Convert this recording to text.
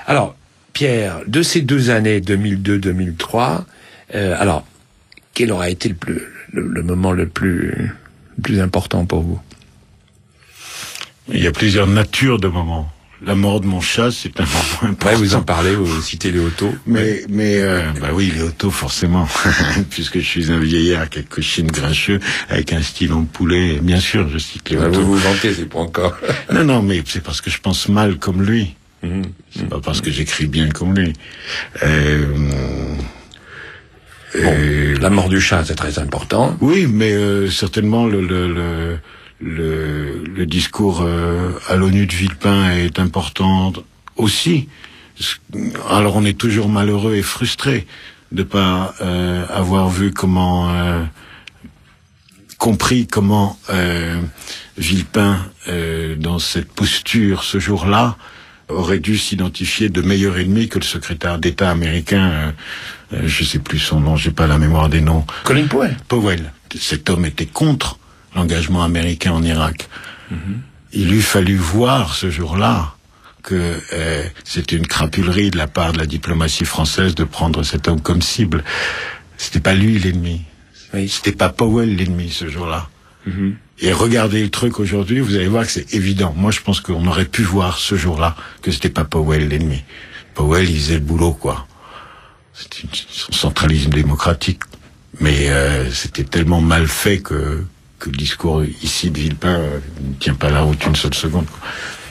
Alors, Pierre, de ces 2 années, 2002-2003, alors, quel aura été le moment le plus important pour vous? Il y a plusieurs natures de moments. La mort de mon chat, c'est un moment important. Ouais, vous en parlez, vous citez Léoto. Mais bah oui, Léoto, forcément. Puisque je suis un vieillard qui a cochine grincheux, avec un style en poulet. Bien sûr, je cite Léoto. Vous vous vantez, c'est pas encore. Non, mais c'est parce que je pense mal comme lui. C'est pas parce que j'écris bien comme lui. La mort du chat, c'est très important. Oui, mais certainement le discours à l'ONU de Villepin est important aussi. Alors on est toujours malheureux et frustré de pas avoir vu compris comment Villepin, dans cette posture ce jour-là, aurait dû s'identifier de meilleur ennemi que le secrétaire d'État américain, je sais plus son nom, j'ai pas la mémoire des noms. Colin Powell. Powell. Cet homme était contre l'engagement américain en Irak. Il eût fallu voir ce jour-là que c'était une crapulerie de la part de la diplomatie française de prendre cet homme comme cible. C'était pas lui l'ennemi. Oui. C'était pas Powell l'ennemi ce jour-là. Et regardez le truc aujourd'hui, vous allez voir que c'est évident. Moi, je pense qu'on aurait pu voir ce jour-là que c'était pas Powell l'ennemi. Powell, il faisait le boulot, quoi. C'était son centralisme démocratique. Mais c'était tellement mal fait que le discours ici de Villepin ne tient pas la route une seule seconde, quoi.